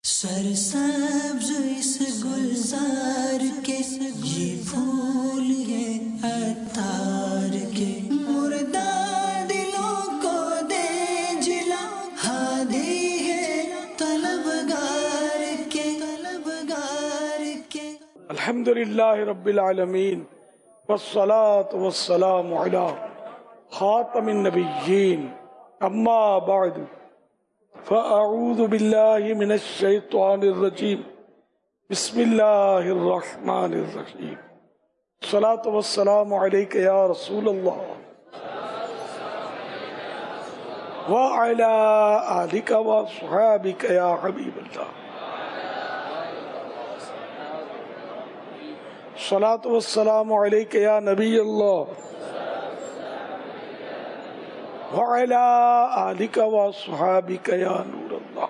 سرسبز اس گلزار کے یہ پھول ہے عطار کے، مردہ دلوں کو دے جلا، ہادی ہے طلبگار کے، طلبگار کے۔ الحمدللہ رب العالمین والصلاة والسلام علی خاتم النبیین، اما بعد فاعوذ باللہ من الشیطان الرجیم، بسم اللہ الرحمن الرحیم۔ الصلاة والسلام علیک یا رسول اللہ وعلی آلک وصحابک یا حبیب اللہ۔ الصلاة والسلام علیک یا نبی اللہ وعلی آلک وصحابک یا نور اللہ۔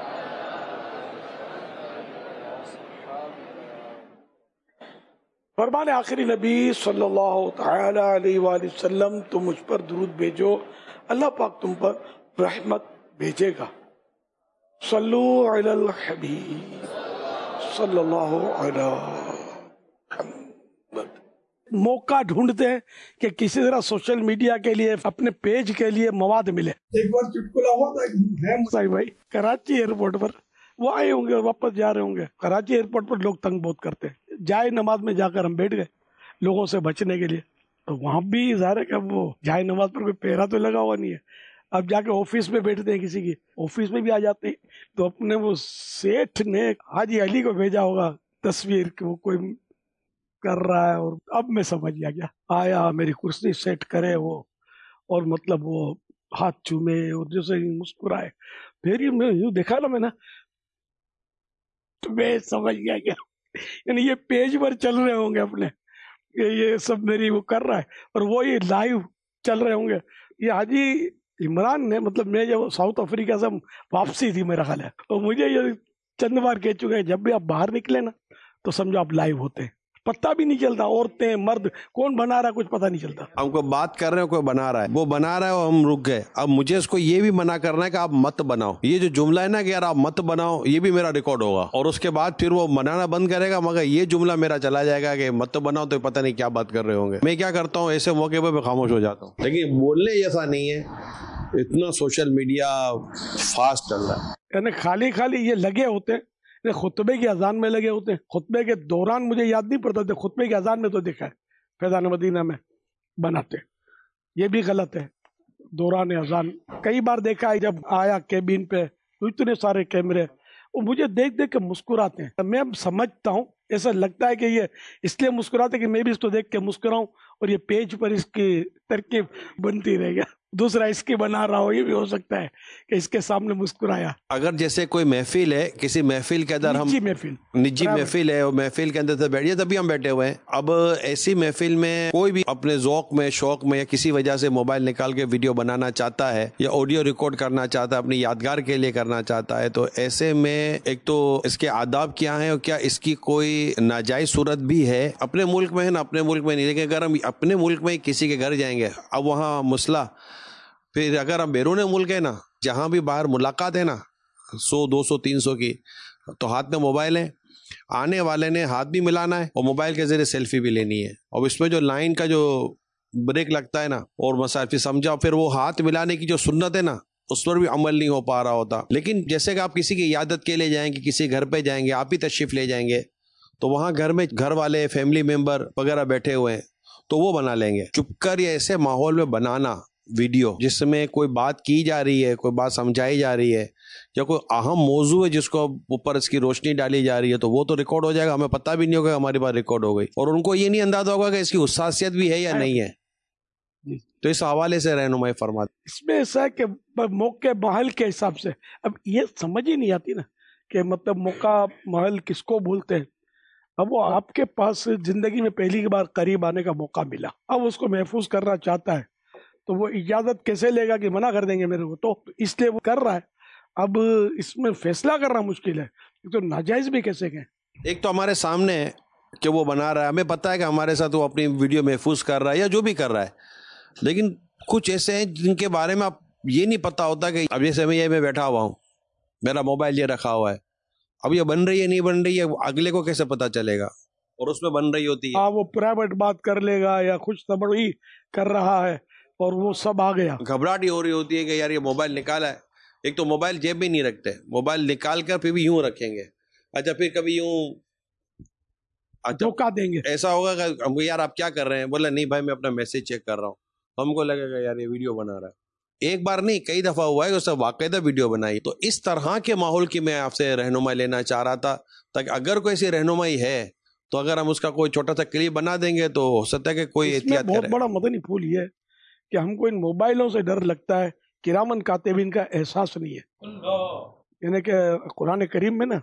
فرمان آخری نبی صلی اللہ تعالی علیہ وآلہ وسلم، تم مجھ پر درود بھیجو، اللہ پاک تم پر رحمت بھیجے گا۔ صلو علی الحبیب صلی اللہ علیہ وسلم۔ موقع ڈھونڈتے ہیں کہ کسی طرح سوشل میڈیا کے لیے، اپنے پیج کے لیے مواد ملے۔ ایک بار چٹکلا ہوا تھا بھائی کراچی ایئرپورٹ پر، وہ آئے ہوں گے اور واپس جا رہے ہوں گے۔ کراچی ایئرپورٹ پر لوگ تنگ بہت کرتے ہیں، جائے نماز میں جا کر ہم بیٹھ گئے لوگوں سے بچنے کے لیے، تو وہاں بھی ظاہر ہے کہ وہ جائے نماز پر کوئی پہرا تو لگا ہوا نہیں ہے۔ اب جا کے آفس میں بیٹھتے ہیں، کسی کی آفس میں بھی آ جاتے ہیں، تو اپنے وہ سیٹھ نے حاجی علی کو بھیجا ہوگا تصویر کہ وہ کوئی کر رہا ہے، اور اب میں سمجھ گیا، آیا میری کرسی سیٹ کرے وہ، اور مطلب وہ ہاتھ چومے اور جیسے مسکرائے، پھر یوں دیکھا نا میں نے، تو میں سمجھ گیا یعنی یہ پیج پر چل رہے ہوں گے اپنے، یہ سب میری وہ کر رہا ہے، اور وہ یہ لائیو چل رہے ہوں گے۔ یہ حاجی عمران نے، مطلب میں جب ساؤتھ افریقہ سے واپسی تھی میرا خیال ہے، اور مجھے یہ چند بار کہہ چکے ہیں جب بھی آپ باہر نکلے نا تو سمجھو آپ لائیو ہوتے ہیں، پتہ بھی نہیں چلتا، عورتیں مرد کون بنا رہا ہے کچھ پتہ نہیں چلتا۔ ہم کو بات کر رہے ہیں، کوئی بنا رہا ہے، وہ بنا رہا ہے اور ہم رک گئے۔ اب مجھے اس کو یہ بھی منع کرنا ہے کہ آپ مت بناؤ، یہ جو جملہ ہے نا کہ یار آپ مت بناؤ، یہ بھی میرا ریکارڈ ہوگا، اور اس کے بعد پھر وہ بنانا بند کرے گا، مگر یہ جملہ میرا چلا جائے گا کہ مت بناؤ، تو پتہ نہیں کیا بات کر رہے ہوں گے۔ میں کیا کرتا ہوں ایسے موقع پہ میں خاموش ہو جاتا ہوں، لیکن بولنے جیسا نہیں ہے، اتنا سوشل میڈیا فاسٹ چل رہا ہے، یعنی خالی یہ لگے ہوتے ہیں، خطبے کی اذان میں لگے ہوتے ہیں۔ خطبے کے دوران مجھے یاد نہیں پڑتا تھا، خطبے کی اذان میں تو دیکھا ہے فیضان مدینہ میں بناتے، یہ بھی غلط ہے۔ دوران اذان کئی بار دیکھا ہے، جب آیا کیبن پہ اتنے سارے کیمرے، وہ مجھے دیکھ دیکھ کے مسکراتے ہیں۔ میں سمجھتا ہوں، ایسا لگتا ہے کہ یہ اس لیے مسکراتے کہ میں بھی اس کو دیکھ کے مسکراؤں، اور یہ پیج پر اس کی ترکیب بنتی رہے گا، دوسرا اس کی بنا رہا ہو، یہ بھی ہو سکتا ہے کہ اس کے سامنے مسکرایا۔ اگر جیسے کوئی محفل ہے، کسی محفل کے اندر ہم نجی محفل ہے، اور محفل کے اندر سے بیٹھیے، تبھی ہم بیٹھے ہوئے ہیں۔ اب ایسی محفل میں کوئی بھی اپنے ذوق میں، شوق میں، یا کسی وجہ سے موبائل نکال کے ویڈیو بنانا چاہتا ہے یا آڈیو ریکارڈ کرنا چاہتا ہے، اپنی یادگار کے لیے کرنا چاہتا ہے، تو ایسے میں ایک تو اس کے آداب کیا ہیں، اور کیا اس کی کوئی ناجائز صورت بھی ہے؟ اپنے ملک میں ہے نا، اپنے ملک میں نہیں، لیکن اگر ہم اپنے ملک میں کسی کے گھر جائیں گے، اب وہاں مسئلہ، پھر اگر ہم بیرون ملک ہے نا، جہاں بھی باہر ملاقات ہے نا 100 200 300 کی، تو ہاتھ میں موبائل ہے، آنے والے نے ہاتھ بھی ملانا ہے اور موبائل کے ذریعے سیلفی بھی لینی ہے، اور اس میں جو لائن کا جو بریک لگتا ہے نا، اور مسائل پھر سمجھا، پھر وہ ہاتھ ملانے کی جو سنت ہے نا، اس پر بھی عمل نہیں ہو پا رہا ہوتا۔ لیکن جیسے کہ آپ کسی کی عیادت کے لیے جائیں گے، کسی گھر پہ جائیں گے، آپ ہی تشریف لے جائیں گے، تو وہاں گھر میں گھر والے، فیملی ممبر وغیرہ بیٹھے ہوئے ہیں، تو وہ بنا لیں گے۔ چپ کر یا ایسے ماحول میں بنانا ویڈیو جس میں کوئی بات کی جا رہی ہے، کوئی بات سمجھائی جا رہی ہے، یا کوئی اہم موضوع ہے جس کو اوپر اس کی روشنی ڈالی جا رہی ہے، تو وہ تو ریکارڈ ہو جائے گا، ہمیں پتہ بھی نہیں ہوگا ہماری بات ریکارڈ ہو گئی، اور ان کو یہ نہیں اندازہ ہوگا کہ اس کی حساسیت بھی ہے یا نہیں ہے۔ تو اس حوالے سے رہنمائی فرما۔ اس میں ایسا ہے کہ موقع محل کے حساب سے، اب یہ سمجھ ہی نہیں آتی نا کہ مطلب موقع محل کس کو بولتے ہیں۔ اب وہ آپ کے پاس زندگی میں پہلی بار قریب آنے کا موقع ملا، اب اس کو محفوظ کرنا چاہتا ہے، تو وہ اجازت کیسے لے گا کہ منع کر دیں گے میرے کو، تو اس لیے وہ کر رہا ہے۔ اب اس میں فیصلہ کرنا مشکل ہے، تو ناجائز بھی کیسے کہیں۔ ایک تو ہمارے سامنے ہے کہ وہ بنا رہا ہے، ہمیں پتہ ہے کہ ہمارے ساتھ وہ اپنی ویڈیو محفوظ کر رہا ہے یا جو بھی کر رہا ہے، لیکن کچھ ایسے ہیں جن کے بارے میں آپ یہ نہیں پتہ ہوتا کہ اب جیسے میں بیٹھا ہوا ہوں، میرا موبائل یہ رکھا ہوا ہے، اب یہ بن رہی ہے نہیں بن رہی ہے اگلے کو کیسے پتا چلے گا؟ اور اس میں بن رہی ہوتی ہے. وہ پرائیویٹ بات کر لے گا یا خوش طبعی کر رہا ہے اور وہ سب آ گیا. گھبراہٹ ہی ہو رہی ہوتی ہے کہ یار یہ موبائل نکالا ہے. ایک تو موبائل جیب میں نہیں رکھتے, موبائل نکال کر پھر بھی یوں رکھیں گے. اچھا پھر کبھی یوں دھوکہ دیں گے, ایسا ہوگا کہ یار آپ کیا کر رہے ہیں, بولا نہیں بھائی میں اپنا میسج چیک کر رہا ہوں, ہم کو لگے گا یار یہ ویڈیو بنا رہا ہے. ایک بار نہیں کئی دفعہ ہوا ہے کہ اس نے باقاعدہ ویڈیو بنائی. تو اس طرح کے ماحول کی میں آپ سے رہنمائی لینا چاہ رہا تھا, تاکہ اگر کوئی ایسی رہنمائی ہے تو اگر ہم اس کا کوئی چھوٹا سا کلپ بنا دیں گے تو ہو سکتا ہے کہ کوئی احتیاط کرے. بہت بڑا مدنی پھول یہ ہے کہ ہم کو ان موبائلوں سے ڈر لگتا ہے, کرامن کاتبین کا احساس نہیں ہے. یعنی کہ قرآن کریم میں نا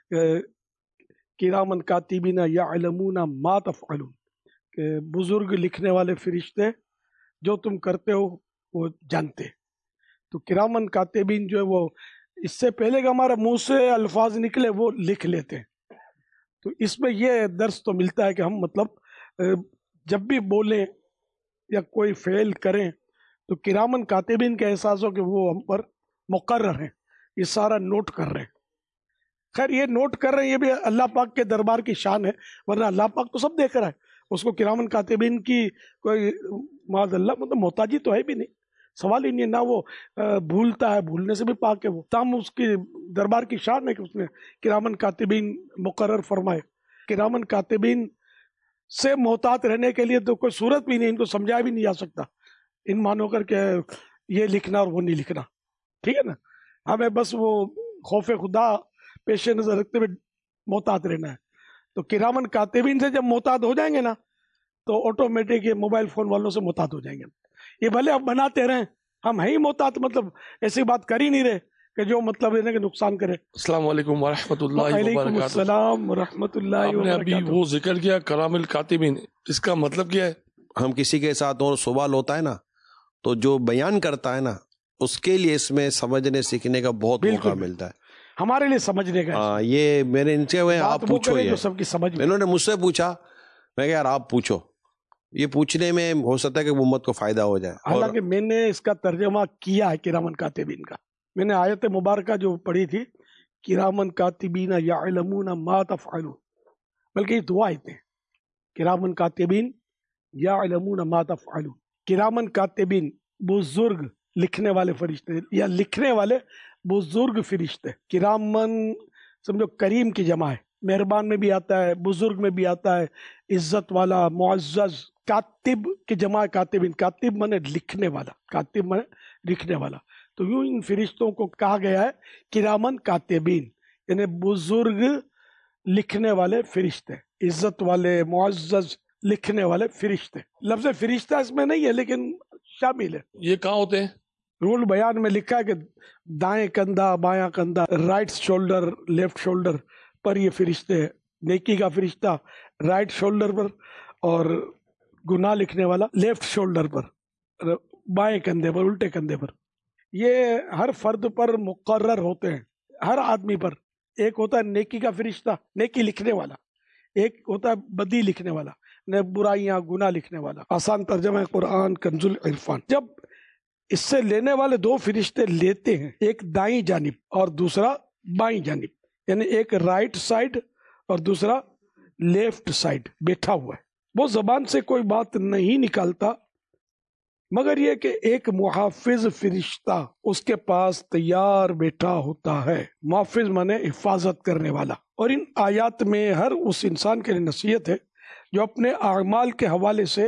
کرامن کاتبین یعلمون ما تفعلون, کہ بزرگ لکھنے والے فرشتے جو تم کرتے ہو وہ جانتے. تو کرامن کاتبین جو ہے وہ اس سے پہلے کہ ہمارے منہ سے الفاظ نکلے وہ لکھ لیتے ہیں. تو اس میں یہ درس تو ملتا ہے کہ ہم مطلب جب بھی بولیں یا کوئی فعل کریں تو کرامن کاتبین کا احساس ہو کہ وہ ہم پر مقرر ہیں, یہ سارا نوٹ کر رہے ہیں. خیر یہ نوٹ کر رہے ہیں یہ بھی اللہ پاک کے دربار کی شان ہے, ورنہ اللہ پاک تو سب دیکھ رہا ہے. اس کو کرامن کاتبین کی کوئی معاذ اللہ مطلب محتاجی تو ہے بھی نہیں, سوال ہی نہیں ہے. نہ وہ بھولتا ہے, بھولنے سے بھی پاک ہے وہ, تاہم اس کی دربار کی شان ہے کہ اس نے کرامن کاتبین مقرر فرمائے. کرامن کاتبین سے محتاط رہنے کے لیے تو کوئی صورت بھی نہیں, ان کو سمجھایا بھی نہیں جا سکتا ان مانو کر کے یہ لکھنا اور وہ نہیں لکھنا. ٹھیک ہے نا, ہمیں بس وہ خوف خدا پیش نظر رکھتے ہوئے محتاط رہنا ہے. تو کرامن کاتبین سے جب محتاط ہو جائیں گے نا تو آٹومیٹک یہ موبائل فون والوں سے محتاط ہو جائیں گے. یہ بھلے اب بناتے رہیں, ہم ہیں ہی محتاط, مطلب ایسی بات کر ہی نہیں رہے کہ جو مطلب ہے کہ نقصان کرے. السلام علیکم ورحمۃ اللہ وبرکاتہ. وعلیکم السلام ورحمۃ اللہ وبرکاتہ. آپ نے ابھی وہ ذکر کیا کرام الکاتبین, اس کا مطلب کیا ہے؟ ہم کسی کے ساتھ اور سوال ہوتا ہے نا تو جو بیان کرتا ہے نا اس کے لیے اس میں سمجھنے سیکھنے کا بہت موقع ملتا ہے, ہمارے لیے سمجھنے کا. یہ میرے ان سے آپ پوچھو, یہ سب کی سمجھ میں. انہوں نے مجھ سے پوچھا, میں کہ یار آپ پوچھو, یہ پوچھنے میں ہو سکتا ہے کہ امت کو فائدہ ہو جائے. حالانکہ میں نے اس کا ترجمہ کیا ہے کرامن کاتبین کا. میں نے آیت مبارکہ جو پڑھی تھی کرامن کاتبین یعلمون ما تفعلون, بلکہ یہ دو آیتیں کرامن کاتبین یعلمون ما تفعلون. کرامن کاتبین بزرگ لکھنے والے فرشتے یا لکھنے والے بزرگ فرشتے. کرامن سمجھو کریم کی جمع ہے, مہربان میں بھی آتا ہے, بزرگ میں بھی آتا ہے, عزت والا, معزز. کاتب کی جمع ہے کاتبین, کاتب مانے لکھنے والا, کاتب مانے لکھنے والا. تو یوں ان فرشتوں کو کہا گیا ہے کرامن کاتبین, یعنی بزرگ لکھنے والے فرشتے, عزت والے معزز لکھنے والے فرشتے. لفظ فرشتہ اس میں نہیں ہے لیکن شامل ہے. یہ کہاں ہوتے ہیں؟ رول بیان میں لکھا ہے کہ دائیں کندھا بایاں کندھا, رائٹ شولڈر لیفٹ شولڈر پر یہ فرشتے ہیں. نیکی کا فرشتہ رائٹ شولڈر پر اور گناہ لکھنے والا لیفٹ شولڈر پر, بائیں کندھے پر, الٹے کندھے پر. یہ ہر فرد پر مقرر ہوتے ہیں, ہر آدمی پر. ایک ہوتا ہے نیکی کا فرشتہ, نیکی لکھنے والا, ایک ہوتا ہے بدی لکھنے والا, برائیاں گناہ لکھنے والا. آسان ترجمہ ہے قرآن کنز العرفان. جب اس سے لینے والے دو فرشتے لیتے ہیں, ایک دائیں جانب اور دوسرا بائیں جانب, یعنی ایک رائٹ سائڈ اور دوسرا لیفٹ سائڈ بیٹھا ہوا ہے. وہ زبان سے کوئی بات نہیں نکالتا مگر یہ کہ ایک محافظ فرشتہ اس کے پاس تیار بیٹھا ہوتا ہے. محافظ مانے حفاظت کرنے والا. اور ان آیات میں ہر اس انسان کے لیے نصیحت ہے جو اپنے اعمال کے حوالے سے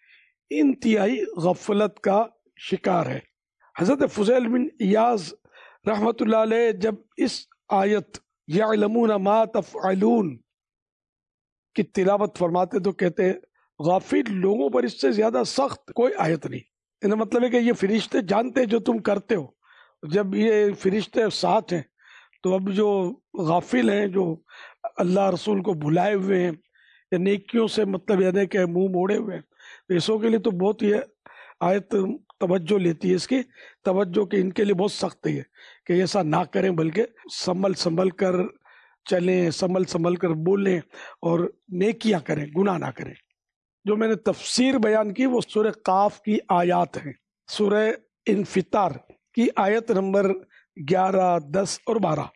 انتہائی غفلت کا شکار ہے. حضرت فضیل بن ایاز رحمت اللہ علیہ جب اس آیت یعلمون ما تفعلون کی تلاوت فرماتے تو کہتے غافل لوگوں پر اس سے زیادہ سخت کوئی آیت نہیں. ان کا مطلب ہے کہ یہ فرشتے جانتے جو تم کرتے ہو. جب یہ فرشتے ساتھ ہیں تو اب جو غافل ہیں, جو اللہ رسول کو بھلائے ہوئے ہیں یا نیکیوں سے مطلب یعنی کہ منہ موڑے ہوئے ہیں, ایسوں کے لیے تو بہت یہ آیت توجہ لیتی ہے. اس کی توجہ کہ ان کے لیے بہت سخت ہے کہ ایسا نہ کریں, بلکہ سنبھل کر چلیں, سنبھل کر بولیں اور نیکیاں کریں, گناہ نہ کریں. جو میں نے تفسیر بیان کی وہ سورہ قاف کی آیات ہیں. سورہ انفطار کی آیت نمبر 11, 10 اور 12.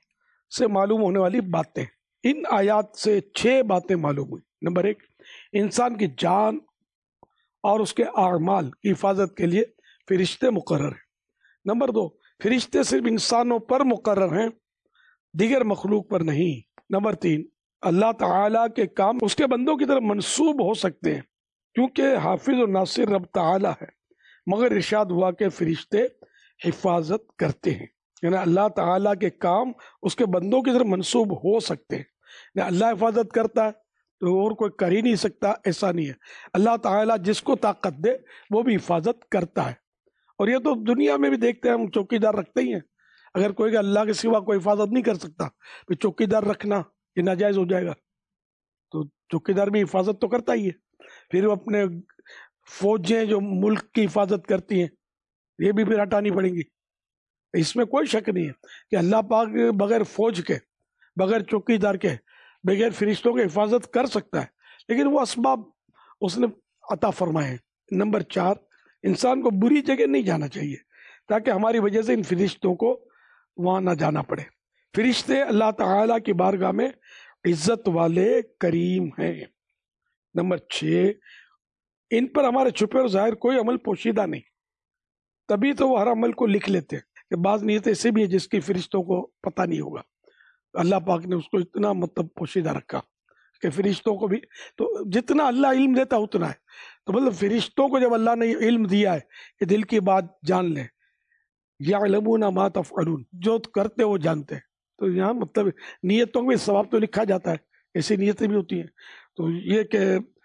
سے معلوم ہونے والی باتیں. ان آیات سے 6 باتیں معلوم ہوئی. نمبر 1، انسان کی جان اور اس کے اعمال کی حفاظت کے لیے فرشتے مقرر ہیں. نمبر 2، فرشتے صرف انسانوں پر مقرر ہیں، دیگر مخلوق پر نہیں. نمبر 3، اللہ تعالیٰ کے کام اس کے بندوں کی طرف منسوب ہو سکتے ہیں کیونکہ حافظ و ناصر رب تعالیٰ ہے، مگر ارشاد ہوا کہ فرشتے حفاظت کرتے ہیں. یعنی اللہ تعالیٰ کے کام اس کے بندوں کی طرف منسوب ہو سکتے ہیں. یعنی اللہ حفاظت کرتا ہے تو اور کوئی کر ہی نہیں سکتا، ایسا نہیں ہے. اللہ تعالیٰ جس کو طاقت دے وہ بھی حفاظت کرتا ہے. اور یہ تو دنیا میں بھی دیکھتے ہیں، ہم چوکی دار رکھتے ہی ہیں. اگر کوئی کہ اللہ کے سوا کوئی حفاظت نہیں کر سکتا، پھر چوکی دار رکھنا یہ ناجائز ہو جائے گا. تو چوکی دار بھی حفاظت تو کرتا ہی ہے. پھر وہ اپنے فوجیں جو ملک کی حفاظت کرتی ہیں یہ بھی پھر ہٹانی پڑیں گی. اس میں کوئی شک نہیں ہے کہ اللہ پاک بغیر فوج کے، بغیر چوکی دار کے، بغیر فرشتوں کے حفاظت کر سکتا ہے، لیکن وہ اسباب اس نے عطا فرمائے ہیں. نمبر 4، انسان کو بری جگہ نہیں جانا چاہیے تاکہ ہماری وجہ سے ان فرشتوں کو وہاں نہ جانا پڑے. فرشتے اللہ تعالیٰ کی بارگاہ میں عزت والے کریم ہیں. نمبر 6، ان پر ہمارے چھپے اور ظاہر کوئی عمل پوشیدہ نہیں، تبھی تو وہ ہر عمل کو لکھ لیتے ہیں. کہ بعض نیت ایسے بھی ہے جس کی فرشتوں کو پتہ نہیں ہوگا، اللہ پاک نے اس کو اتنا مطلب پوشیدہ رکھا کہ فرشتوں کو بھی تو جتنا اللہ علم دیتا اتنا ہے. تو مطلب فرشتوں کو جب اللہ نے علم دیا ہے کہ دل کی بات جان لیں، یعلمون ما تفعلون، جو کرتے وہ جانتے ہیں. تو یہاں مطلب نیتوں میں ثواب تو لکھا جاتا ہے، ایسی نیتیں بھی ہوتی ہیں. تو یہ کہ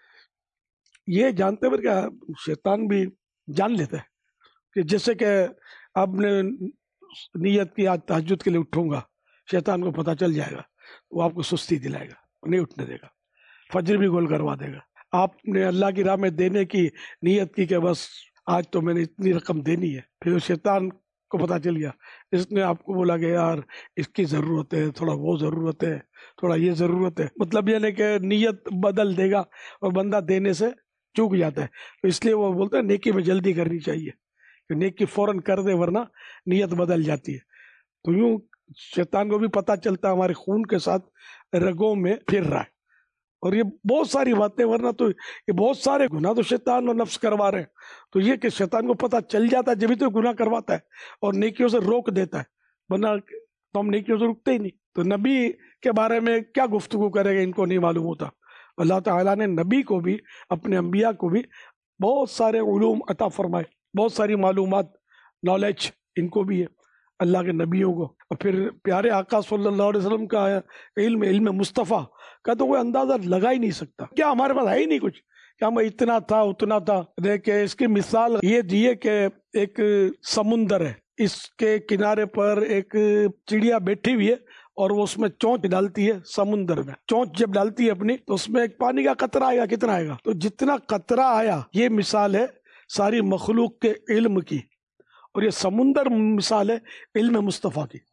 یہ جانتے پر کیا شیطان بھی جان لیتا ہے کہ جیسے کہ اب نے نیت کی آج تہجد کے لیے اٹھوں گا، شیطان کو پتہ چل جائے گا، وہ آپ کو سستی دلائے گا، نہیں اٹھنے دے گا، فجر بھی گول کروا دے گا. آپ نے اللہ کی راہ میں دینے کی نیت کی کہ بس آج تو میں نے اتنی رقم دینی ہے، پھر شیطان کو پتہ چل گیا، اس نے آپ کو بولا کہ یار اس کی ضرورت ہے، تھوڑا وہ ضرورت ہے، تھوڑا یہ ضرورت ہے، مطلب یہ نہیں کہ نیت بدل دے گا اور بندہ دینے سے چوک جاتا ہے. تو اس لیے وہ بولتے ہیں نیکی میں جلدی کرنی چاہیے کہ نیکی فوراً کر دے ورنہ نیت بدل جاتی ہے. تو یوں شیطان کو بھی پتہ چلتا ہے ہمارے خون کے ساتھ رگوں میں پھر رہا ہے. اور یہ بہت ساری باتیں، ورنہ تو یہ بہت سارے گناہ تو شیطان اور نفس کروا رہے ہیں. تو یہ کہ شیطان کو پتہ چل جاتا ہے جبھی تو گناہ کرواتا ہے اور نیکیوں سے روک دیتا ہے، ورنہ تو ہم نیکیوں سے رکتے ہی نہیں. تو نبی کے بارے میں کیا گفتگو کرے گا، ان کو نہیں معلوم ہوتا. اللہ تعالیٰ نے نبی کو بھی، اپنے انبیاء کو بھی بہت سارے علوم عطا فرمائے، بہت ساری معلومات، نالج ان کو بھی ہے اللہ کے نبیوں کو. اور پھر پیارے آقا صلی اللہ علیہ وسلم کا علم مصطفیٰ کا تو کوئی اندازہ لگا ہی نہیں سکتا. کیا ہمارے پاس ہے ہی نہیں کچھ کہ ہم اتنا تھا اتنا تھا. دیکھیں اس کی مثال یہ دیے کہ ایک سمندر ہے، اس کے کنارے پر ایک چڑیا بیٹھی ہوئی ہے اور وہ اس میں چونچ ڈالتی ہے سمندر میں. چونچ جب ڈالتی ہے اپنی تو اس میں ایک پانی کا قطرہ آئے گا. کتنا آئے گا؟ تو جتنا قطرہ آیا یہ مثال ہے ساری مخلوق کے علم کی، اور یہ سمندر مثال ہے علم مصطفیٰ کی.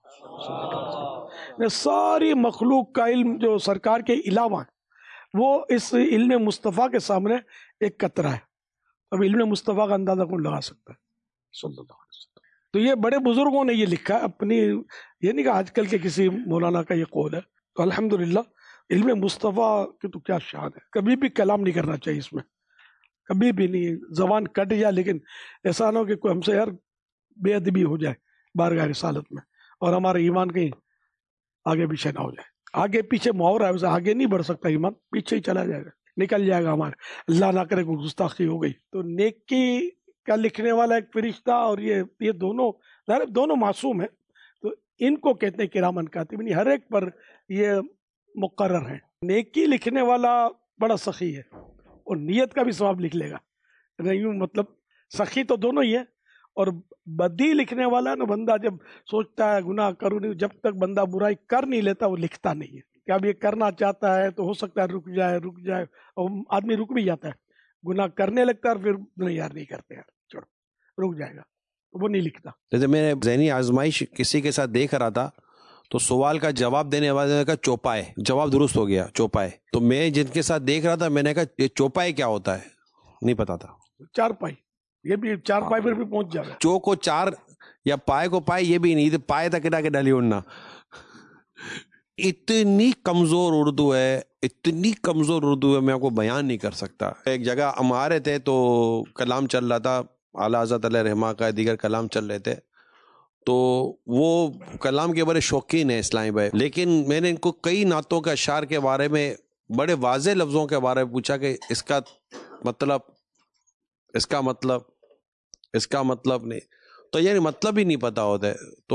ساری مخلوق کا علم جو سرکار کے علاوہ ہے وہ اس علم مصطفیٰ کے سامنے ایک قطرہ ہے. اب علم مصطفیٰ کا اندازہ کون لگا سکتا ہے صلی اللہ علیہ وسلم. تو یہ بڑے بزرگوں نے یہ لکھا ہے اپنی، یہ نہیں کہ آج کل کے کسی مولانا کا یہ قول ہے. تو الحمدللہ علم مصطفیٰ کی تو کیا شان ہے. کبھی بھی کلام نہیں کرنا چاہیے اس میں، کبھی بھی نہیں. زبان کٹ جائے لیکن ایسا نہ ہو کہ کوئی ہم سے یار بے ادبی ہو جائے بارگاہ رسالت میں اور ہمارا ایمان کہیں آگے پیچھے نہ ہو جائے. آگے پیچھے محاورہ ہے، آگے نہیں بڑھ سکتا ایمان، پیچھے ہی چلا جائے گا، نکل جائے گا ہمارے. اللہ نہ کرے کوئی گستاخی ہو گئی. تو نیکی کا لکھنے والا ایک فرشتہ اور یہ دونوں معصوم ہیں. تو ان کو کہتے ہیں کرامن کاتبین، ہر ایک پر یہ مقرر ہیں. نیکی لکھنے والا بڑا سخی ہے اور نیت کا بھی ثواب لکھ لے گا. نہیں مطلب سخی تو دونوں ہی ہے. اور بدی لکھنے والا نا، بندہ جب سوچتا ہے گناہ کروں نہیں، جب تک بندہ برائی کر نہیں لیتا وہ لکھتا نہیں ہے. کہ اب یہ کرنا چاہتا ہے تو ہو سکتا ہے رک جائے اور آدمی رک بھی جاتا ہے. گناہ کرنے لگتا ہے اور پھر نہیں یار نہیں کرتے یار چھوڑو، رک جائے گا، وہ نہیں لکھتا. جیسے میں نے ذہنی آزمائش کسی کے ساتھ دیکھ رہا تھا تو سوال کا جواب دینے والے نے کہا چوپائے، جواب درست ہو گیا چوپائے. تو میں جن کے ساتھ دیکھ رہا تھا میں نے کہا یہ چوپائے کیا ہوتا ہے، نہیں پتا تھا. چار پائی، یہ بھی چار پائی پر بھی پہنچ جائے گا. چو کو چار یا پائے کو پائے یہ بھی نہیں، پائے تک کے ڈالی اڑنا. اتنی کمزور اردو ہے، اتنی کمزور اردو ہے، میں آپ کو بیان نہیں کر سکتا. ایک جگہ ہم آ رہے تھے تو کلام چل رہا تھا، اعلیٰ حضرت علیہ رحمہ کا دیگر کلام چل رہے تھے، تو وہ کلام کے بڑے شوقین ہیں اسلامی بھائی، لیکن میں نے ان کو کئی نعتوں کے اشعار کے بارے میں بڑے واضح لفظوں کے بارے میں پوچھا کہ اس کا مطلب نہیں، تو یعنی مطلب ہی نہیں پتا ہوتا ہے. تو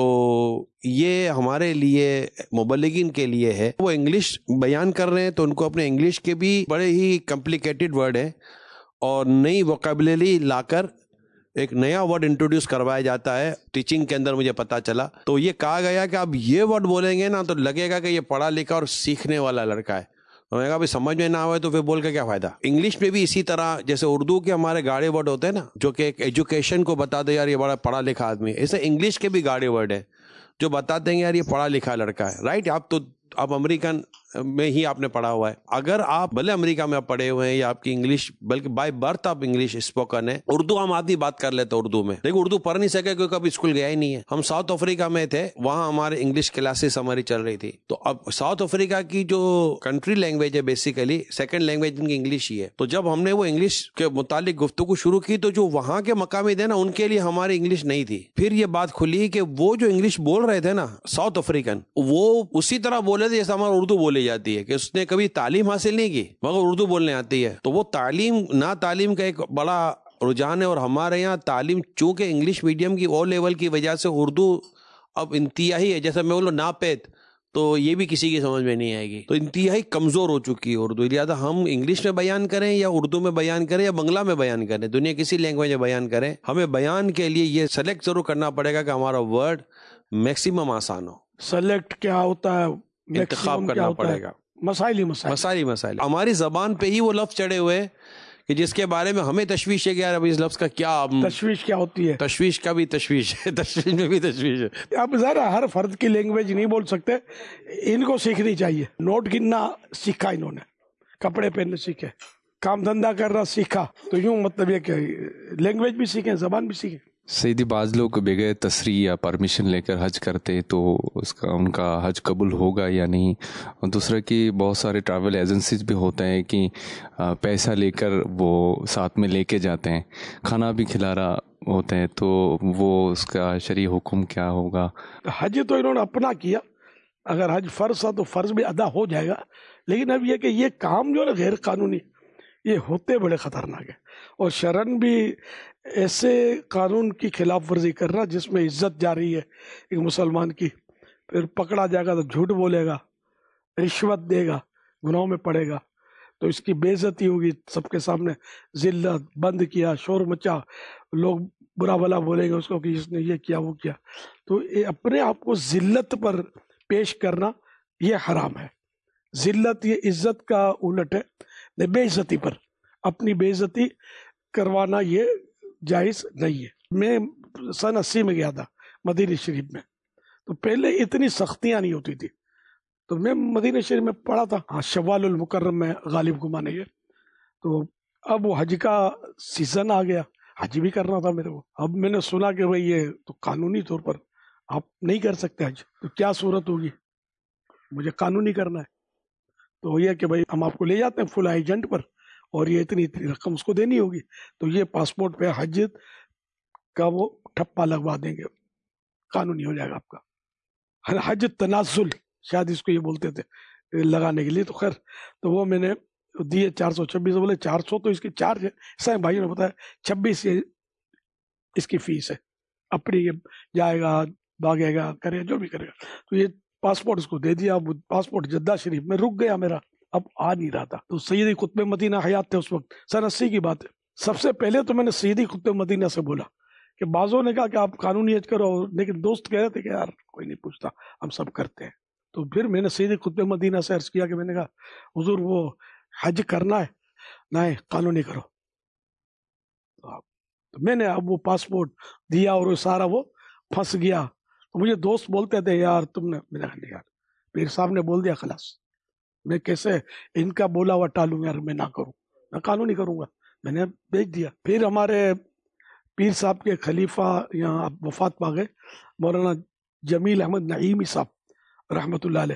یہ ہمارے لیے مبلغین کے لیے ہے، وہ انگلش بیان کر رہے ہیں تو ان کو اپنے انگلش کے بھی بڑے ہی کمپلیکیٹڈ ورڈ ہیں اور نئی ووکیبلری لا کر ایک نیا ورڈ انٹروڈیوس کروایا جاتا ہے. ٹیچنگ کے اندر مجھے پتا چلا تو یہ کہا گیا کہ آپ یہ ورڈ بولیں گے نا تو لگے گا کہ یہ پڑھا لکھا اور سیکھنے والا لڑکا ہے. میں نے کہا بھائی سمجھ میں نہ آئے تو پھر بول کے کیا فائدہ. انگلش میں بھی اسی طرح جیسے اردو کے ہمارے گاڑے ورڈ ہوتے ہیں نا جو کہ ایک ایجوکیشن کو بتا دے یار یہ بڑا پڑھا لکھا آدمی ہے، ایسے انگلش کے بھی گاڑے ورڈ ہیں جو بتاتے ہیں یار یہ پڑھا لکھا لڑکا ہے. رائٹ، آپ امریکن میں ہی آپ نے پڑھا ہوا ہے. اگر آپ بھلے امریکہ میں آپ پڑھے ہوئے ہیں یا آپ کی انگلش بلکہ بائی برتھ آپ انگلش اسپوکن ہے، اردو ہم آدمی بات کر لیتے اردو میں، لیکن اردو پڑھ نہیں سکے کیونکہ کبھی اسکول گیا ہی نہیں ہے. ہم ساؤتھ افریقہ میں تھے، وہاں ہمارے انگلش کلاسز ہماری چل رہی تھی. تو اب ساؤتھ افریقہ کی جو کنٹری لینگویج ہے بیسیکلی سیکنڈ لینگویج ان کی انگلش ہی ہے. تو جب ہم نے وہ انگلش کے متعلق گفتگو شروع کی تو جو وہاں کے مقامی تھے نا ان کے لیے ہماری انگلش نہیں تھی. پھر یہ بات کھلی کہ وہ جو انگلش بول رہے تھے نا ساؤتھ افریقن، وہ اسی طرح بولے تھے جیسے ہمارا اردو بولی جاتی ہے، کہ اس نے کبھی تعلیم حاصل نہیں کی مگر اردو بولنے آتی ہے. تو وہ تعلیم کا ایک بڑا رجحان ہے، اور ہمارے یہاں تعلیم چونکہ انگلش میڈیم کی او لیول کی وجہ سے اردو اب انتہائی ہے. جیسے میں بولوں ناپید تو یہ بھی کسی کی سمجھ میں نہیں آئے گی، تو انتہائی کمزور ہو چکی ہے اردو. لہٰذا ہم انگلش میں بیان کریں یا اردو میں بیان کریں یا بنگلہ میں بیان کریں، دنیا کسی لینگویج میں بیان کریں، ہمیں بیان کے لیے یہ سلیکٹ ضرور کرنا پڑے گا کہ ہمارا ورڈ میکسیمم آسان ہو. سلیکٹ کیا ہوتا ہے، انتخاب کرنا پڑے گا. مسائل ہماری زبان پہ ہی وہ لفظ چڑھے ہوئے کہ جس کے بارے میں ہمیں تشویش ہے کہ یار اب اس لفظ کا کیا تشویش کیا ہوتی ہے. تشویش کا بھی تشویش ہے، تشویش میں بھی تشویش ہے. اب ذرا ہر فرد کی لینگویج نہیں بول سکتے، ان کو سیکھنی چاہیے. نوٹ گننا سیکھا انہوں نے، کپڑے پہننے سیکھے، کام دھندا کرنا سیکھا، تو یوں مطلب یہ کہ لینگویج بھی سیکھیں، زبان بھی سیکھیں. سیدھی بعض لوگ بغیر تصریح یا پرمیشن لے کر حج کرتے تو ان کا حج قبول ہوگا یا نہیں. اور دوسرا کہ بہت سارے ٹریول ایجنسیز بھی ہوتے ہیں کہ پیسہ لے کر وہ ساتھ میں لے کے جاتے ہیں، کھانا بھی کھلا رہا ہوتے ہیں، تو وہ اس کا شرعی حکم کیا ہوگا؟ حج تو انہوں نے اپنا کیا، اگر حج فرض تھا تو فرض بھی ادا ہو جائے گا. لیکن اب یہ کہ یہ کام جو ہے غیر قانونی، یہ ہوتے بڑے خطرناک ہے. اور شرعن بھی ایسے قانون کی خلاف ورزی کرنا جس میں عزت جا رہی ہے ایک مسلمان کی، پھر پکڑا جائے گا تو جھوٹ بولے گا، رشوت دے گا، گناہوں میں پڑے گا، تو اس کی بے عزتی ہوگی سب کے سامنے. ذلت، بند کیا، شور مچا، لوگ برا بھلا بولیں گے اس کو کہ اس نے یہ کیا وہ کیا. تو اپنے آپ کو ذلت پر پیش کرنا یہ حرام ہے. ذلت یہ عزت کا الٹ ہے، بے عزتی پر اپنی بے عزتی کروانا یہ جائز نہیں ہے. میں سن 80 میں گیا تھا مدینہ شریف میں، تو پہلے اتنی سختیاں نہیں ہوتی تھی، تو میں مدینہ شریف میں پڑھا تھا. شوال المکرم میں غالب گمانے گئے، تو اب وہ حج کا سیزن آ گیا، حج بھی کرنا تھا میرے کو. اب میں نے سنا کہ بھئی یہ تو قانونی طور پر آپ نہیں کر سکتے حج، تو کیا صورت ہوگی؟ مجھے قانونی کرنا ہے. تو یہ کہ بھئی ہم آپ کو لے جاتے ہیں فل ایجنٹ پر، اور یہ اتنی رقم اس کو دینی ہوگی، تو یہ پاسپورٹ پہ حج کا وہ ٹھپا لگوا دیں گے، قانونی ہو جائے گا آپ کا. حج تنازل شاید اس کو یہ بولتے تھے لگانے کے لیے. تو خیر تو وہ میں نے دیے 426، بولے 400 تو اس کی چارج ہے. سائیں بھائیوں نے بتایا 26 اس کی فیس ہے، اپنی جائے گا بھاگے گا کرے جو بھی کرے گا. تو یہ پاسپورٹ اس کو دے دیا. پاسپورٹ جدہ شریف میں رک گیا میرا، اب آ نہیں رہا تھا. تو سیدی قطب مدینہ حیات تھے اس وقت، سن 80 کی بات ہے. سب سے پہلے تو میں نے سیدی قطب مدینہ سے بولا کہ بعضوں نے کہا کہ آپ قانونی حج کرو، لیکن دوست کہہ رہے تھے کہ یار کوئی نہیں پوچھتا، ہم سب کرتے ہیں. تو پھر میں نے سیدی قطب مدینہ سے عرض کیا کہ میں نے کہا حضور وہ حج کرنا ہے، نہیں قانونی کرو. تو میں نے اب وہ پاسپورٹ دیا اور وہ سارا وہ پھنس گیا. تو مجھے دوست بولتے تھے یار تم نے، میں نے کہا نہیں یار، پیر صاحب نے بول دیا خلاص، میں کیسے ان کا بولا ہوا ٹالوں یار، میں نہ کروں، میں قانونی کروں گا. میں نے بھیج دیا. پھر ہمارے پیر صاحب کے خلیفہ یہاں وفات پا گئے، مولانا جمیل احمد نعیمی صاحب رحمۃ اللہ علیہ.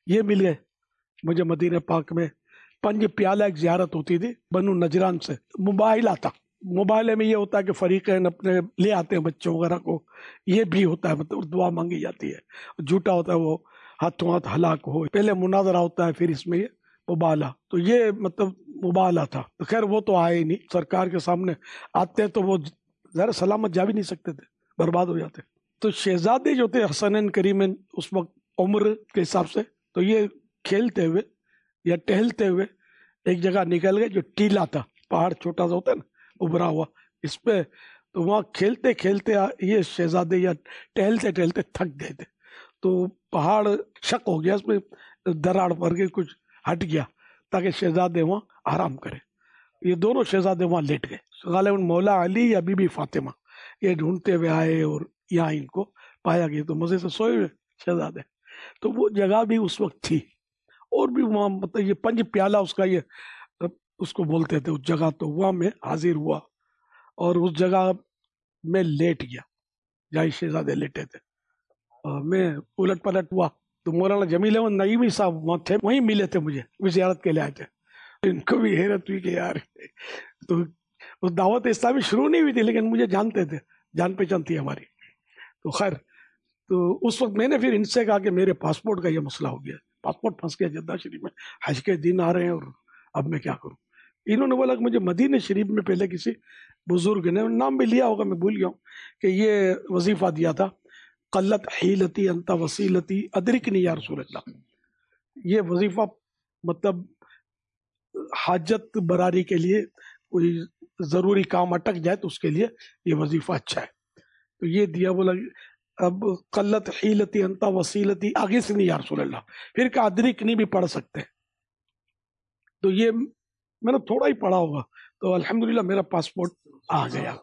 یہ مل گئے مجھے مدینہ پاک میں. 5 پیالہ ایک زیارت ہوتی تھی بنو نجران سے. موبائل آتا, موبائل میں یہ ہوتا ہے کہ فریقین اپنے لے آتے ہیں بچوں وغیرہ کو, یہ بھی ہوتا ہے, مطلب دعا مانگی جاتی ہے. جھوٹا ہوتا ہے وہ ہاتھوں ہاتھ ہلاک ہو, پہلے مناظرہ ہوتا ہے پھر اس میں یہ مبالہ. تو یہ مطلب مبالہ تھا. تو خیر وہ تو آئے ہی نہیں, سرکار کے سامنے آتے تو وہ ذرا سلامت جا بھی نہیں سکتے تھے, برباد ہو جاتے. تو شہزادے جو تھے حسنین کریمین اس وقت عمر کے حساب سے, تو یہ کھیلتے ہوئے یا ٹہلتے ہوئے ایک جگہ نکل گئے جو ٹیلا تھا, پہاڑ چھوٹا سا ہوتا ہے نا ابھرا ہوا اس پہ. تو وہاں کھیلتے کھیلتے یہ شہزادے یا ٹہلتے ٹہلتے تھک گئے تھے. تو پہاڑ شک ہو گیا, اس میں دراڑ پڑ گئی, کچھ ہٹ گیا تاکہ شہزادے وہاں آرام کرے. یہ دونوں شہزادے وہاں لیٹ گئے. غالباً مولا علی یا بی بی فاطمہ یہ ڈھونڈتے ہوئے آئے اور یہاں ان کو پایا گیا. تو مزے سے سوئے ہوئے شہزادے. تو وہ جگہ بھی اس وقت تھی, اور بھی وہاں مطلب یہ 5 پیالہ اس کا یہ اس کو بولتے تھے اس جگہ. تو وہاں میں حاضر ہوا اور اس جگہ میں لیٹ گیا جہاں شہزادے لیٹے تھے. میں الٹ پلٹ ہوا تو مولانا جمیل احمد نعیمی صاحب وہاں تھے, وہیں ملے تھے مجھے, وہ زیارت کے لیے آئے تھے. ان کو بھی حیرت ہوئی کہ یار, تو اس دعوت اسلامی شروع نہیں ہوئی تھی لیکن مجھے جانتے تھے, جان پہچان تھی ہماری. تو خیر تو اس وقت میں نے پھر ان سے کہا کہ میرے پاسپورٹ کا یہ مسئلہ ہو گیا, پاسپورٹ پھنس گیا جدہ شریف میں, حج کے دن آ رہے ہیں اور اب میں کیا کروں. انہوں نے بولا کہ مجھے مدینہ شریف میں پہلے کسی بزرگ نے, نام بھی لیا ہوگا میں بھول گیا ہوں, کہ یہ وظیفہ دیا تھا, قلت حیلتی انت وسیلتی ادرکنی یا رسول اللہ. یہ وظیفہ مطلب حاجت براری کے لیے, کوئی ضروری کام اٹک جائے تو اس کے لیے یہ وظیفہ اچھا ہے. تو یہ دیا. بولا اب قلت حیلتی انت وسیلتی آگے سے نہیں یا رسول اللہ, پھر کہ ادرکنی بھی پڑھ سکتے. تو یہ میں نے تھوڑا ہی پڑھا ہوگا, تو الحمدللہ میرا پاسپورٹ آ گیا.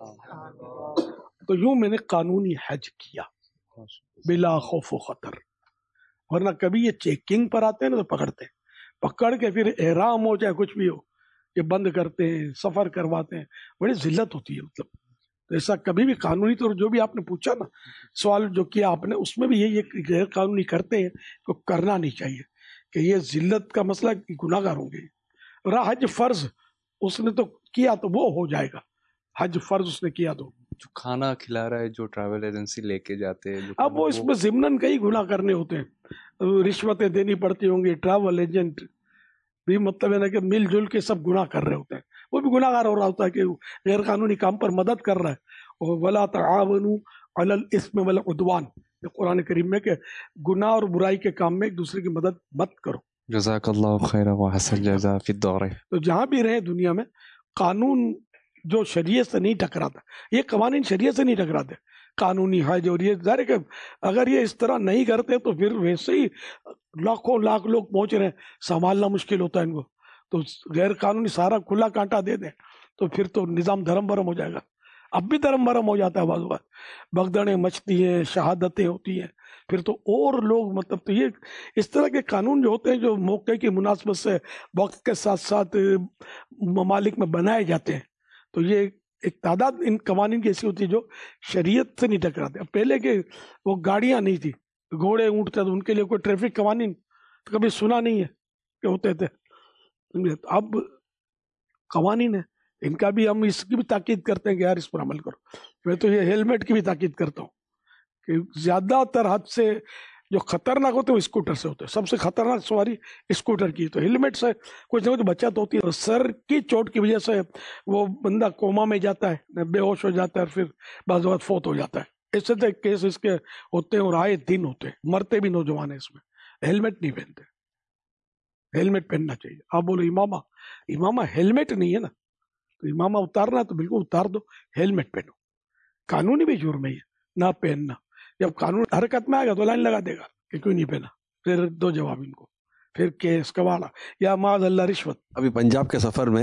تو یوں میں نے قانونی حج کیا بلا خوف و خطر. ورنہ کبھی یہ چیکنگ پر آتے ہیں نا تو پکڑتے ہیں, پکڑ کے پھر احرام ہو چاہے کچھ بھی ہو یہ بند کرتے ہیں, سفر کرواتے ہیں, بڑی ذلت ہوتی ہے. مطلب تو ایسا کبھی بھی قانونی طور, جو بھی آپ نے پوچھا نا سوال جو کیا آپ نے, اس میں بھی یہ غیر قانونی کرتے ہیں تو کرنا نہیں چاہیے, کہ یہ ذلت کا مسئلہ, گناہ گار ہوں گے. رہا حج فرض, اس نے تو کیا تو وہ ہو جائے گا. حج فرض اس نے کیا تو جو کھانا کھلا رہا ہے, جو ٹریول ایجنسی لے کے جاتے ہیں, اب وہ اس میں ضمناً کئی گناہ کرنے ہوتے ہیں, رشوتیں دینی پڑتی ہوں گی, ٹریول ایجنٹ بھی مطلب ہے نا کہ مل جل کے سب گناہ کر رہے ہوتے ہیں. وہ بھی گناہ گار ہو رہا ہوتا ہے کہ غیر قانونی کام پر مدد کر رہا ہے. وَلَا تَعَاوَنُوا عَلَى الْإِثْمِ وَالْعُدْوَانِ, قرآن کریم میں کہ گناہ اور برائی کے کام میں ایک دوسرے کی مدد مت کرو. جزاک اللہ خیر وحسن جزا فی الدار. تو جہاں بھی رہے دنیا میں قانون جو شریعت سے نہیں ٹکراتا, یہ قوانین شریعت سے نہیں ٹکراتے, قانونی حج. اور یہ ظاہر ہے کہ اگر یہ اس طرح نہیں کرتے تو پھر ویسے ہی لاکھوں لاکھ لوگ پہنچ رہے ہیں, سنبھالنا مشکل ہوتا ہے ان کو. تو غیر قانونی سارا کھلا کانٹا دے دیں تو پھر تو نظام دھرم برم ہو جائے گا. اب بھی دھرم برم ہو جاتا ہے بعض اوقات, بگدڑیں مچتی ہیں, شہادتیں ہوتی ہیں, پھر تو اور لوگ مطلب. تو یہ اس طرح کے قانون جو ہوتے ہیں جو موقع کی مناسبت سے وقت کے ساتھ ساتھ ممالک میں بنائے جاتے ہیں, تو یہ ایک تعداد ان قوانین کی ایسی ہوتی ہے جو شریعت سے نہیں ٹکراتے. اب پہلے کے وہ گاڑیاں نہیں تھی, گھوڑے اونٹ تھے, تو ان کے لیے کوئی ٹریفک قوانین تو کبھی سنا نہیں ہے کہ ہوتے تھے. اب قوانین ہے ان کا بھی, ہم اس کی بھی تاکید کرتے ہیں کہ یار اس پر عمل کرو. میں تو یہ ہیلمٹ کی بھی تاکید کرتا ہوں کہ زیادہ تر حد سے جو خطرناک ہوتے ہیں وہ اسکوٹر سے ہوتے ہیں. سب سے خطرناک سواری اسکوٹر کی. تو ہیلمٹ سے کچھ نہ کچھ بچت ہوتی ہے. سر کی چوٹ کی وجہ سے وہ بندہ کوما میں جاتا ہے, بے ہوش ہو جاتا ہے, اور پھر بعض وقت فوت ہو جاتا ہے. ایسے تو کیس اس کے ہوتے ہیں اور آئے دن ہوتے ہیں, مرتے بھی نوجوان ہیں اس میں. ہیلمٹ نہیں پہنتے, ہیلمٹ پہننا چاہیے. آپ بولو امامہ ہیلمٹ نہیں ہے نا, تو امامہ اتارنا تو بالکل اتار دو, ہیلمٹ پہنو. قانونی بھی جرم ہے نہ پہننا. جب قانون حرکت میں آئے گا تو لائن لگا دے گا کہ کیوں نہیں پہنا, پھر دو جواب ان کو, پھر کیس کواڑا یا معاذ اللہ رشوت. ابھی پنجاب کے سفر میں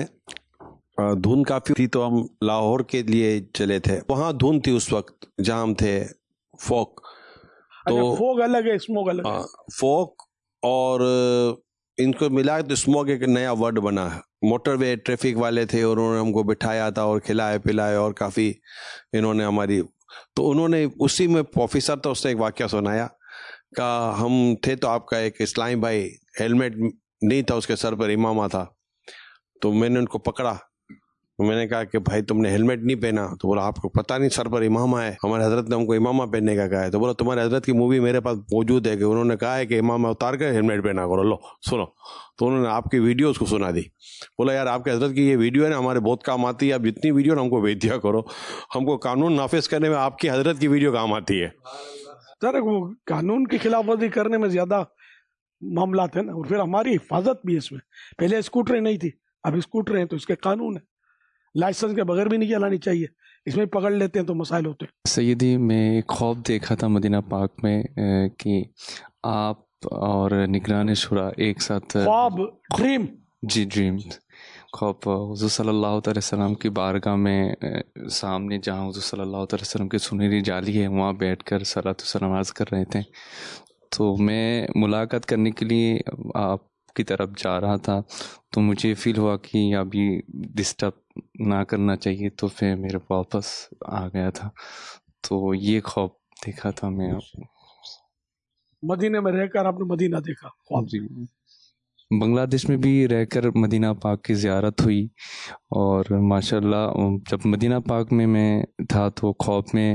دھند کافی تھی تو ہم لاہور کے لیے چلے تھے. وہاں دھند تھی اس وقت جہاں ہم تھے, فوک. تو فوگ الگ ہے, اسموگ الگ ہے. فوک اور ان کو ملا تو اسموگ ایک نیا ورڈ بنا ہے. موٹر وے ٹریفک والے تھے اور انہوں نے ہم کو بٹھایا تھا اور کھلائے پلائے اور کافی انہوں نے ہماری. تو انہوں نے اسی میں آفیسر تھا, اس نے ایک واقعہ سنایا کہا ہم تھے تو آپ کا ایک اسلامی بھائی ہیلمٹ نہیں تھا اس کے سر پر امامہ تھا, تو میں نے ان کو پکڑا, میں نے کہا کہ بھائی تم نے ہیلمٹ نہیں پہنا. تو بولا آپ کو پتہ نہیں سر پر امامہ ہے, ہمارے حضرت نے ہم کو امامہ پہننے کا کہا ہے. تو بولا تمہارے حضرت کی مووی میرے پاس موجود ہے کہ انہوں نے کہا ہے کہ امامہ اتار کر ہیلمٹ پہنا کرو, لو سنو. تو انہوں نے آپ کی ویڈیو اس کو سنا دی. بولا یار آپ کے حضرت کی یہ ویڈیو ہے نا ہمارے بہت کام آتی ہے, آپ جتنی ویڈیو نا ہم کو بھیج دیا کرو, ہم کو قانون نافذ کرنے میں آپ کی حضرت کی ویڈیو کام آتی ہے. سر وہ قانون کی خلاف ورزی کرنے میں زیادہ معاملات ہیں نا, اور پھر ہماری حفاظت بھی اس میں. پہلے اسکوٹریں نہیں تھی, اب اسکوٹریں ہیں تو اس کے قانون ہے, لائسنس کے بغیر بھی نہیں چلانی چاہیے, اس میں پکڑ لیتے ہیں تو مسائل ہوتے ہیں. سیدی میں ایک خواب دیکھا تھا مدینہ پاک میں کہ آپ اور نگران شورا ایک ساتھ. خواب, ڈریم. جی ڈریم, خواب حضور صلی اللہ علیہ وسلم کی بارگاہ میں سامنے جہاں حضور صلی اللہ علیہ وسلم کی سنہری جالی ہے وہاں بیٹھ کر صلاۃ و عرض کر رہے تھے. تو میں ملاقات کرنے کے لیے آپ کی طرف جا رہا تھا, تو مجھے فیل ہوا کہ ابھی ڈسٹرب نہ کرنا چاہیے, تو پھر میرے واپس آ گیا تھا. تو یہ خواب دیکھا تھا میں. مدینہ میں رہ کر آپ نے مدینہ دیکھا خواب؟ جی, بنگلہ دیش میں بھی رہ کر مدینہ پاک کی زیارت ہوئی, اور ماشاءاللہ جب مدینہ پاک میں تھا تو خواب میں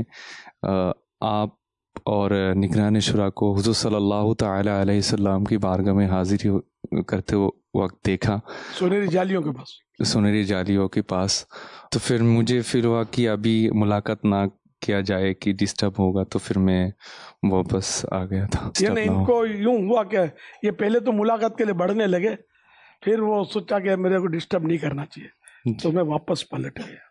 آپ اور نگران شورا کو حضور صلی اللہ تعالی علیہ وسلم کی بارگاہ میں حاضری کرتے وقت دیکھا, سنہری جالیوں کے پاس. سنہری جالیوں کے پاس. تو پھر مجھے فیل ہوا کہ ابھی ملاقات نہ کیا جائے کہ ڈسٹرب ہوگا, تو پھر میں واپس آ گیا تھا. یعنی ان کو یوں ہوا کہ یہ پہلے تو ملاقات کے لیے بڑھنے لگے, پھر وہ سوچا کہ میرے کو ڈسٹرب نہیں کرنا چاہیے, تو میں واپس پلٹ گیا.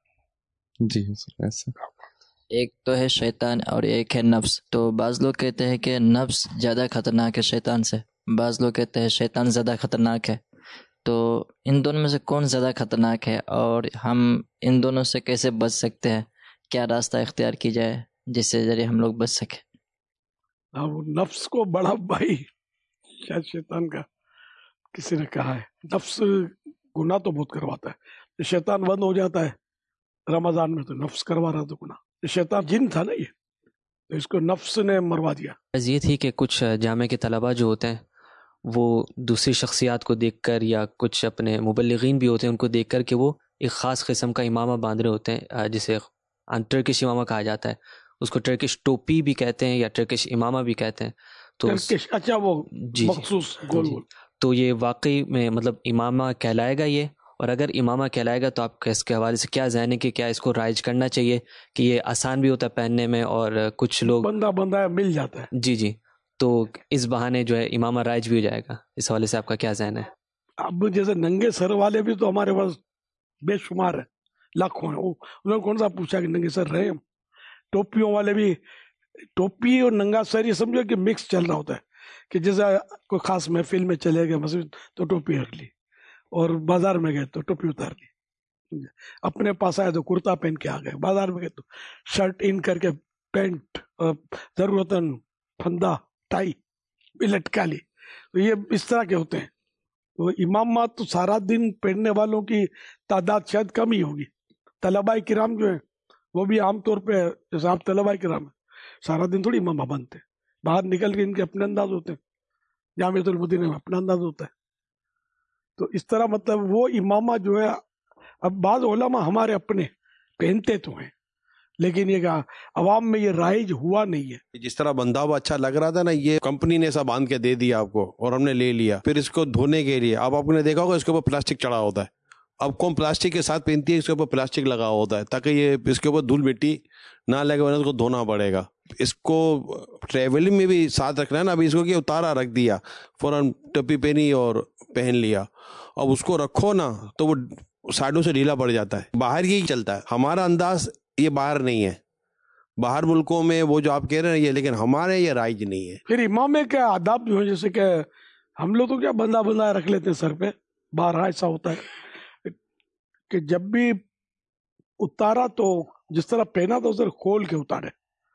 جی ایسا. ایک تو ہے شیطان اور ایک ہے نفس. تو بعض لوگ کہتے ہیں کہ نفس زیادہ خطرناک ہے شیطان سے, بعض لوگ کہتے ہیں شیطان زیادہ خطرناک ہے. تو ان دونوں میں سے کون زیادہ خطرناک ہے, اور ہم ان دونوں سے کیسے بچ سکتے ہیں؟ کیا راستہ اختیار کی جائے جس سے ذریعے ہم لوگ بچ سکیں؟ نفس کو بڑا بھائی شاید شیطان کا کسی نے کہا ہے. نفس گناہ تو بہت کرواتا ہے. شیطان بند ہو جاتا ہے رمضان میں تو نفس کروا رہا تو گناہ. شیطان جن تھا نا یہ, تو اس کو نفس نے مروا دیا. یہ تھی کہ کچھ جامعہ کے طلباء جو ہوتے ہیں وہ دوسری شخصیات کو دیکھ کر, یا کچھ اپنے مبلغین بھی ہوتے ہیں ان کو دیکھ کر کہ وہ ایک خاص قسم کا امامہ باندھ رہے ہوتے ہیں, جسے ٹرکش امامہ کہا جاتا ہے. اس کو ٹرکش ٹوپی بھی کہتے ہیں یا ٹرکش امامہ بھی کہتے ہیں. تو اچھا وہ مخصوص گول گول. تو یہ واقعی میں مطلب امامہ کہلائے گا یہ؟ اور اگر امامہ کہلائے گا تو آپ کا اس کے حوالے سے کیا ذہن ہے کہ کیا اس کو رائج کرنا چاہیے کہ یہ آسان بھی ہوتا ہے پہننے میں, اور کچھ لوگ بندہ مل جاتا ہے. جی تو اس بہانے جو ہے امامہ رائج بھی ہو جائے گا, اس حوالے سے آپ کا کیا ذہن ہے؟ اب جیسے ننگے سر والے بھی تو ہمارے پاس بے شمار ہیں, لاکھوں ہیں. انہوں نے کون سا پوچھا کہ ننگے سر رہے ہم. ٹوپیوں والے بھی, ٹوپی اور ننگا سر یہ سمجھو کہ مکس چل رہا ہوتا ہے, کہ جیسے کوئی خاص محفل میں چلے گئے مسجد تو ٹوپی رکھ لی, اور بازار میں گئے تو ٹوپی اتار لی. اپنے پاس آئے تو کرتا پہن کے آ گئے, بازار میں گئے تو شرٹ ان کر کے پینٹ, ضرورتاً پھندا ٹائی بھی لٹکا لی. تو یہ اس طرح کے ہوتے ہیں. تو امامات تو سارا دن پہننے والوں کی تعداد شاید کم ہی ہوگی. طلباء کرام جو ہیں وہ بھی عام طور پہ, جیسے آپ طلباء کرام ہیں, سارا دن تھوڑی امامہ بنتے ہیں, باہر نکل کے ان کے اپنے انداز ہوتے ہیں, جامعۃ المدینہ میں اپنا انداز ہوتا ہے. تو اس طرح مطلب وہ امامہ جو ہے, اب بعض علماء ہمارے اپنے پہنتے تو ہیں, لیکن یہ کہا عوام میں یہ رائج ہوا نہیں ہے. جس طرح بندھاوا اچھا لگ رہا تھا نا, یہ کمپنی نے ایسا باندھ کے دے دیا آپ کو اور ہم نے لے لیا. پھر اس کو دھونے کے لیے اب آپ نے دیکھا ہوگا اس کے اوپر پلاسٹک چڑھا ہوتا ہے. اب کون پلاسٹک کے ساتھ پہنتی ہے, اس کے اوپر پلاسٹک لگا ہوتا ہے تاکہ یہ اس کے اوپر دھول مٹی نہ لگے, ورنہ اس کو دھونا پڑے گا. اس کو ٹریولنگ میں بھی ساتھ رکھنا ہے نا. ابھی اس کو کیا اتارا رکھ دیا, فوراً ٹوپی پہنی اور پہن لیا. اب اس کو رکھو نا تو وہ سائڈوں سے ڈھیلا پڑ جاتا ہے. باہر یہی چلتا ہے, ہمارا انداز یہ باہر نہیں ہے. باہر ملکوں میں وہ جو آپ کہہ رہے ہیں یہ, لیکن ہمارے یہ رائج نہیں ہے. پھر امامے کے آداب جو ہے, جیسے کہ ہم لوگ تو کیا بندہ رکھ لیتے ہیں سر پہ, باہر ایسا ہوتا ہے کہ جب بھی اتارا تو جس طرح پہنا تو اسے کھول کے اتارے,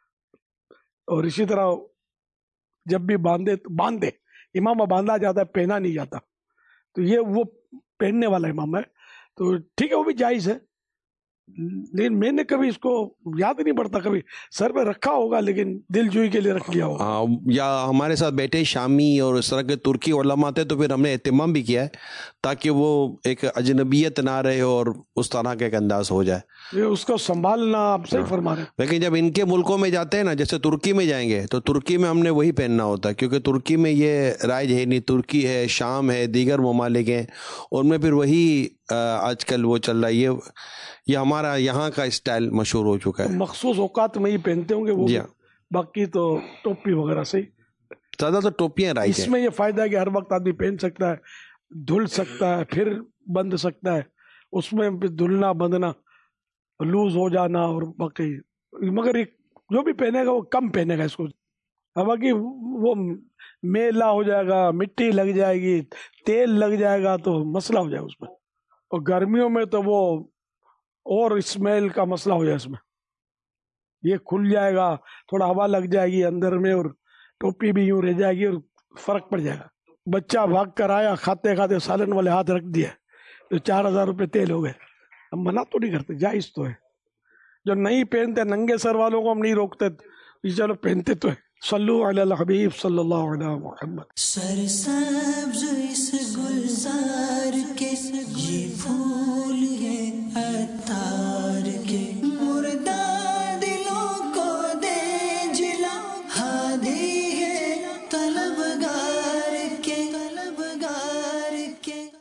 اور اسی طرح جب بھی باندھے امامہ باندھا جاتا ہے, پہنا نہیں جاتا. تو یہ وہ پہننے والا امام ہے, تو ٹھیک ہے وہ بھی جائز ہے, لیکن میں نے کبھی اس کو یاد نہیں پڑتا, کبھی سر پہ رکھا ہوگا لیکن دل جوئی کے لیے رکھ لیا ہوگا. یا ہمارے ساتھ بیٹھے شامی اور اس طرح کے ترکی علماء تھے تو پھر ہم نے اہتمام بھی کیا ہے تاکہ وہ ایک اجنبیت نہ رہے اور اس طرح کا ایک انداز ہو جائے, اس کو سنبھالنا آپ صحیح فرما رہے ہیں. لیکن جب ان کے ملکوں میں جاتے ہیں نا, جیسے ترکی میں جائیں گے تو ترکی میں ہم نے وہی پہننا ہوتا ہے کیونکہ ترکی میں یہ رائج ہے نہیں. ترکی ہے, شام ہے, دیگر ممالک ہیں, ان میں پھر وہی آج کل وہ چل رہا ہے. یہ ہمارا یہاں کا اسٹائل مشہور ہو چکا ہے. مخصوص اوقات میں ہی پہنتے ہوں گے وہ, باقی تو ٹوپی وغیرہ سے زیادہ تو ٹوپیاں رائج ہیں. اس میں یہ فائدہ ہے کہ ہر وقت آدمی پہن سکتا ہے, دھل سکتا ہے, پھر بند سکتا ہے. اس میں دھلنا بندنا لوز ہو جانا اور باقی, مگر جو بھی پہنے گا وہ کم پہنے گا اس کو. باقی وہ میلا ہو جائے گا, مٹی لگ جائے گی, تیل لگ جائے گا تو مسئلہ ہو جائے گا اس میں. اور گرمیوں میں تو وہ اور اسمیل کا مسئلہ ہو جائے اس میں. یہ کھل جائے گا, تھوڑا ہوا لگ جائے گی اندر میں اور ٹوپی بھی یوں رہ جائے گی اور فرق پڑ جائے گا. بچہ بھاگ کر آیا, کھاتے کھاتے سالن والے ہاتھ رکھ دیا تو 4,000 روپے تیل ہو گئے. ہم منع تو نہیں کرتے, جائز تو ہے. جو نہیں پہنتے ننگے سر والوں کو ہم نہیں روکتے, چلو پہنتے تو ہے. صلو علی الحبیب صلی اللہ علیہ محمد. سرسبز اس گلزار کے یہ پھول